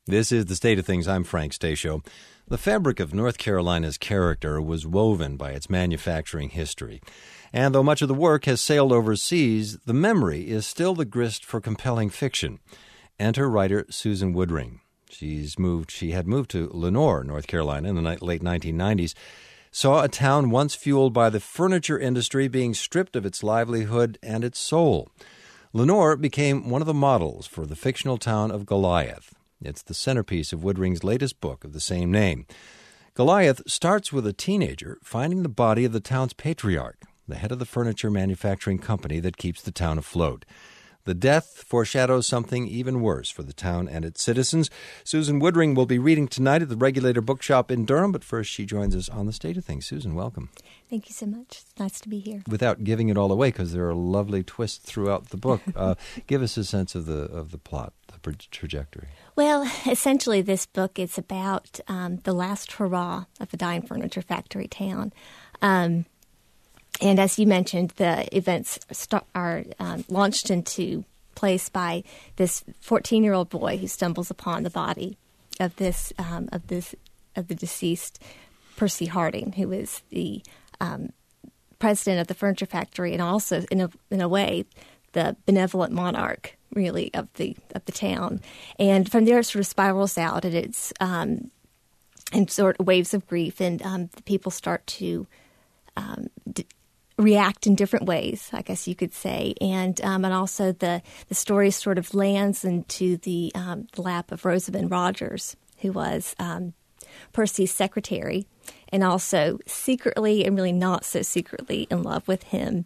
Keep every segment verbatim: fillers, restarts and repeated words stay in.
This is The State of Things. I'm Frank Stasio. The fabric of North Carolina's character was woven by its manufacturing history. And though much of the work has sailed overseas, the memory is still the grist for compelling fiction. Enter writer Susan Woodring. She's moved. She had moved to Lenoir, North Carolina, in the late nineteen nineties, saw a town once fueled by the furniture industry being stripped of its livelihood and its soul. Lenoir became one of the models for the fictional town of Goliath. It's the centerpiece of Woodring's latest book of the same name. Goliath starts with a teenager finding the body of the town's patriarch, the head of the furniture manufacturing company that keeps the town afloat. The death foreshadows something even worse for the town and its citizens. Susan Woodring will be reading tonight at the Regulator Bookshop in Durham, but first she joins us on The State of Things. Susan, welcome. Thank you so much. It's nice to be here. Without giving it all away, because there are lovely twists throughout the book, uh, give us a sense of the of the plot, the trajectory. Well, essentially this book is about um, the last hurrah of the dying furniture factory town. Um And as you mentioned, the events start, are um, launched into place by this fourteen-year-old boy who stumbles upon the body of this um, of this of the deceased Percy Harding, who is the um, president of the furniture factory and also, in a in a way, the benevolent monarch, really, of the of the town. And from there, it sort of spirals out, and it's um, in sort of waves of grief, and um, the people start to Um, d- react in different ways, I guess you could say, and um, and also the the story sort of lands into the um, the lap of Rosamond Rogers, who was um, Percy's secretary, and also secretly and really not so secretly in love with him.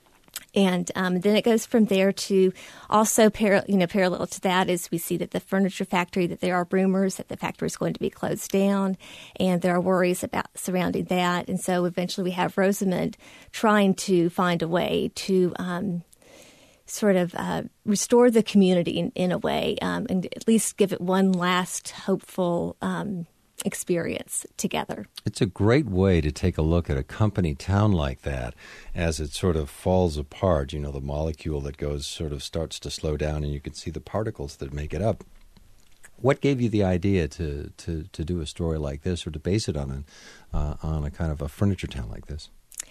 And um, then it goes from there to also, par- you know, parallel to that is we see that the furniture factory, that there are rumors that the factory is going to be closed down, and there are worries about surrounding that. And so eventually we have Rosamond trying to find a way to um, sort of uh, restore the community in, in a way, um, and at least give it one last hopeful um experience together. It's a great way to take a look at a company town like that as it sort of falls apart. You know, the molecule that goes sort of starts to slow down, and you can see the particles that make it up. What gave you the idea to to, to do a story like this, or to base it on a, uh, on a kind of a furniture town like this?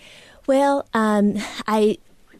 Well, um, I...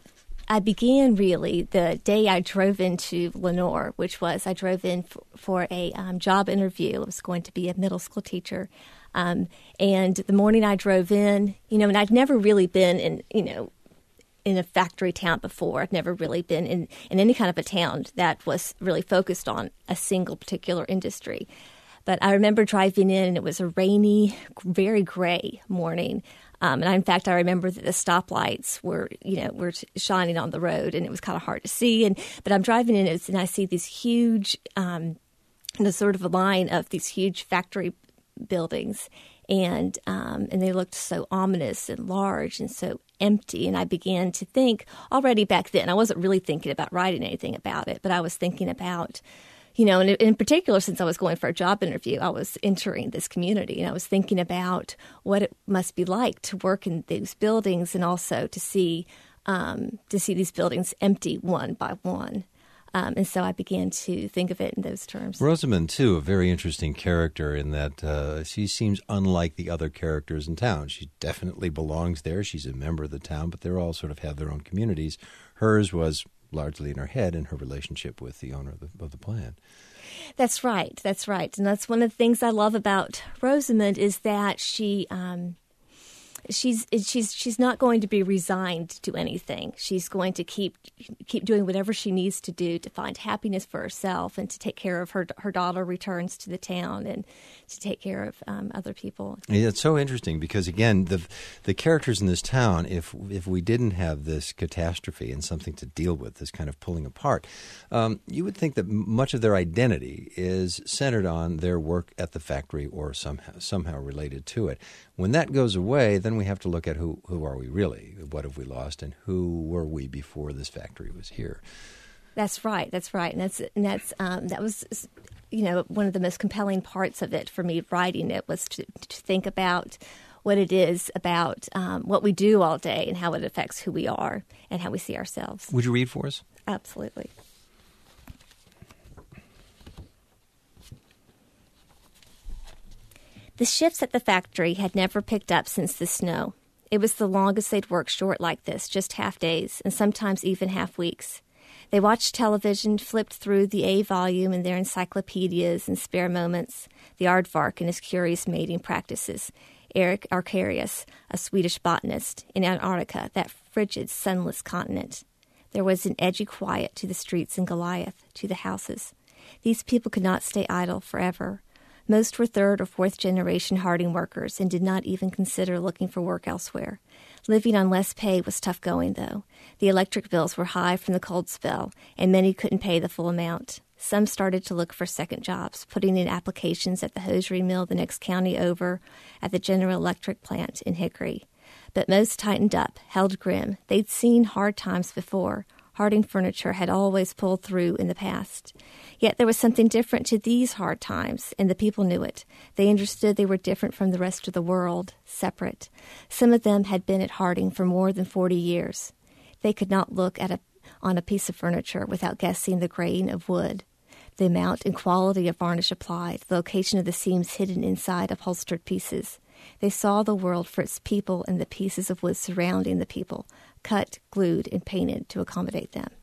I began really the day I drove into Lenoir, which was I drove in f- for a um, job interview. I was going to be a middle school teacher. Um, and the morning I drove in, you know, and I'd never really been in, you know, in a factory town before. I'd never really been in, in any kind of a town that was really focused on a single particular industry. But I remember driving in, and it was a rainy, very gray morning. Um, and I, in fact, I remember that the stoplights were, you know, were shining on the road, and it was kind of hard to see. And but I'm driving in, and I see these huge, um, the sort of a line of these huge factory buildings, and um, and they looked so ominous and large and so empty. And I began to think already back then. I wasn't really thinking about writing anything about it, but I was thinking about. You know, and in particular, since I was going for a job interview, I was entering this community, and I was thinking about what it must be like to work in these buildings, and also to see um, to see these buildings empty one by one. Um, and so I began to think of it in those terms. Rosamond, too, a very interesting character in that uh, she seems unlike the other characters in town. She definitely belongs there. She's a member of the town, but they all sort of have their own communities. Hers was largely in her head in her relationship with the owner of the, of the plant. That's right. That's right. And that's one of the things I love about Rosamond is that she um, she's she's she's not going to be resigned to anything. She's going to keep keep doing whatever she needs to do to find happiness for herself and to take care of her her daughter returns to the town and to take care of um, other people. Yeah, it's so interesting because again, the the characters in this town, if if we didn't have this catastrophe and something to deal with, this kind of pulling apart, um, you would think that much of their identity is centered on their work at the factory or somehow somehow related to it. When that goes away, then we have to look at who, who are we really? What have we lost? And who were we before this factory was here? That's right. That's right. And that's and that's um, that was, you know, one of the most compelling parts of it for me writing it was to, to think about what it is about um, what we do all day and how it affects who we are and how we see ourselves. Would you read for us? Absolutely. The shifts at the factory had never picked up since the snow. It was the longest they'd worked short like this, just half days, and sometimes even half weeks. They watched television, flipped through the A volume in their encyclopedias in spare moments, the aardvark and his curious mating practices, Eric Arcarius, a Swedish botanist, in Antarctica, that frigid, sunless continent. There was an edgy quiet to the streets in Goliath, to the houses. These people could not stay idle forever. Most were third or fourth generation Harding workers and did not even consider looking for work elsewhere. Living on less pay was tough going, though. The electric bills were high from the cold spell, and many couldn't pay the full amount. Some started to look for second jobs, putting in applications at the hosiery mill the next county over, at the General Electric plant in Hickory. But most tightened up, held grim. They'd seen hard times before. Harding Furniture had always pulled through in the past. Yet there was something different to these hard times, and the people knew it. They understood they were different from the rest of the world, separate. Some of them had been at Harding for more than forty years. They could not look at a, on a piece of furniture without guessing the grain of wood, the amount and quality of varnish applied, the location of the seams hidden inside upholstered pieces. They saw the world for its people and the pieces of wood surrounding the people, cut, glued, and painted to accommodate them.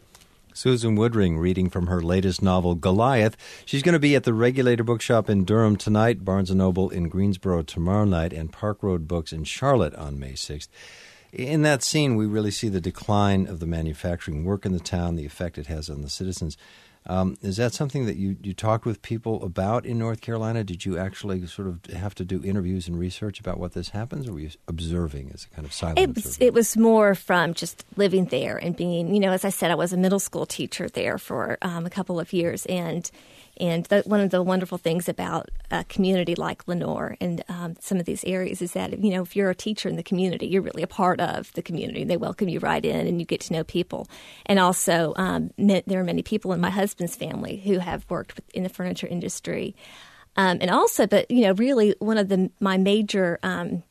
Susan Woodring reading from her latest novel, Goliath. She's going to be at the Regulator Bookshop in Durham tonight, Barnes and Noble in Greensboro tomorrow night, and Park Road Books in Charlotte on May sixth. In that scene, we really see the decline of the manufacturing work in the town, the effect it has on the citizens. Um, is that something that you, you talked with people about in North Carolina? Did you actually sort of have to do interviews and research about what this happens, or were you observing as a kind of silent it was, observer? It was more from just living there and being, you know, as I said, I was a middle school teacher there for um, a couple of years, and and the, one of the wonderful things about a community like Lenoir and um, some of these areas is that, you know, if you're a teacher in the community, you're really a part of the community. They welcome you right in, and you get to know people. And also, um, there are many people in my husband's family who have worked in the furniture industry. Um, and also, but, you know, really one of the my major um,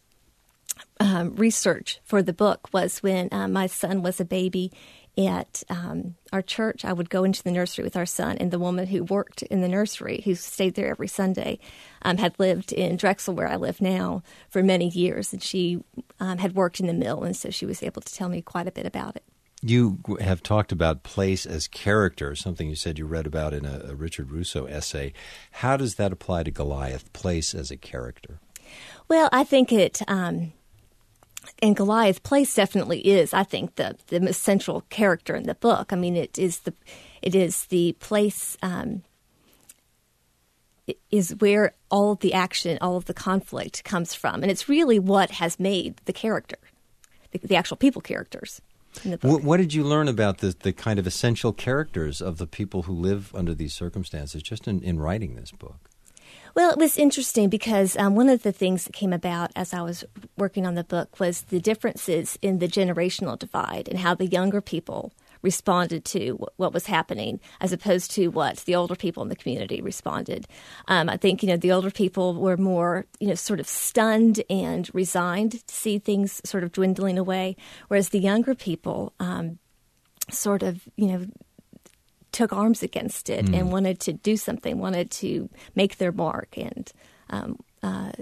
um, research for the book was when uh, my son was a baby at um, our church. I would go into the nursery with our son, and the woman who worked in the nursery, who stayed there every Sunday, um, had lived in Drexel, where I live now, for many years, and she um, had worked in the mill, and so she was able to tell me quite a bit about it. You have talked about place as character, something you said you read about in a, a Richard Russo essay. How does that apply to Goliath, place as a character? Well, I think it... Um, And Goliath Place definitely is, I think, the the most central character in the book. I mean, it is the it is the place um, it is where all of the action, all of the conflict comes from, and it's really what has made the character, the, the actual people characters in the book. What, what did you learn about the the kind of essential characters of the people who live under these circumstances just in, in writing this book? Well, it was interesting because um, one of the things that came about as I was working on the book was the differences in the generational divide and how the younger people responded to w- what was happening as opposed to what the older people in the community responded. Um, I think, you know, the older people were more, you know, sort of stunned and resigned to see things sort of dwindling away, whereas the younger people um, sort of, you know, took arms against it mm. and wanted to do something, wanted to make their mark, and um, uh,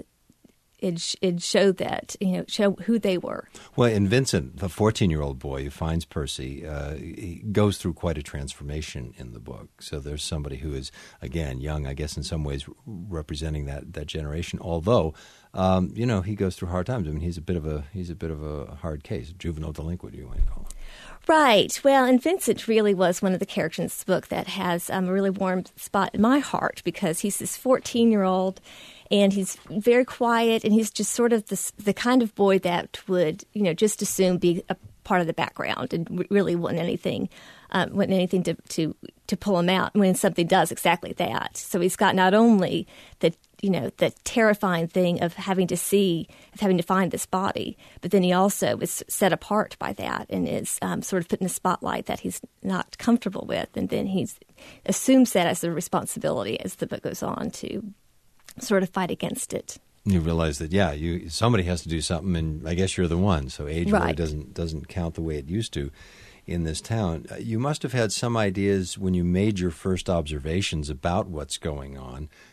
it it showed that, you know, show who they were. Well, and Vincent, the fourteen-year-old boy who finds Percy, uh, he goes through quite a transformation in the book. So there's somebody who is, again, young, I guess in some ways representing that, that generation. Although, um, you know, he goes through hard times. I mean, he's a bit of a he's a bit of a hard case, juvenile delinquent, you want to call him. Right. Well, and Vincent really was one of the characters in this book that has um, a really warm spot in my heart because he's this fourteen-year-old, and he's very quiet, and he's just sort of this, the kind of boy that would, you know, just assume be a part of the background and really want anything, um, want anything to, to to pull him out when something does exactly that. So he's got not only the you know, the terrifying thing of having to see, of having to find this body, but then he also is set apart by that and is um, sort of put in a spotlight that he's not comfortable with, and then he assumes that as a responsibility as the book goes on to sort of fight against it. You realize that, yeah, you somebody has to do something, and I guess you're the one, so age right. really doesn't doesn't count the way it used to in this town. You must have had some ideas when you made your first observations about what's going on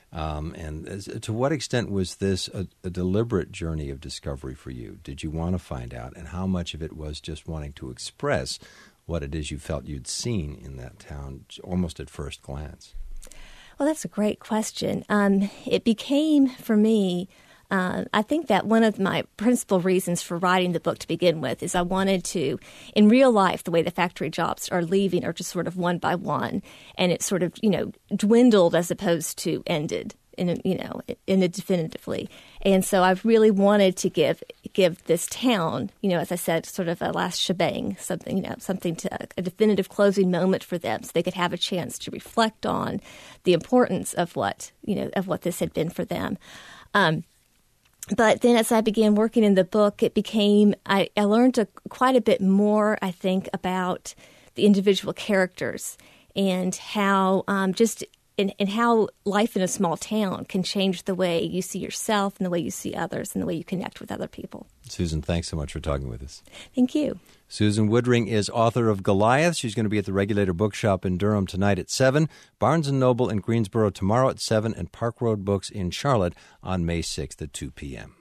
Um, and as, to what extent was this a, a deliberate journey of discovery for you? Did you want to find out? And how much of it was just wanting to express what it is you felt you'd seen in that town almost at first glance? Well, that's a great question. Um, it became, for me, uh, I think that one of my principal reasons for writing the book to begin with is I wanted to, in real life, the way the factory jobs are leaving are just sort of one by one, and it sort of, you know, dwindled as opposed to ended. In a, you know, in a definitively, and so I've really wanted to give give this town, you know, as I said, sort of a last shebang, something, you know, something to a definitive closing moment for them, so they could have a chance to reflect on the importance of what, you know, of what this had been for them. Um, but then, as I began working in the book, it became I, I learned a, quite a bit more, I think, about the individual characters and how um, just. And, and how life in a small town can change the way you see yourself and the way you see others and the way you connect with other people. Susan, thanks so much for talking with us. Thank you. Susan Woodring is author of Goliath. She's going to be at the Regulator Bookshop in Durham tonight at seven, Barnes and Noble in Greensboro tomorrow at seven, and Park Road Books in Charlotte on May sixth at two p.m.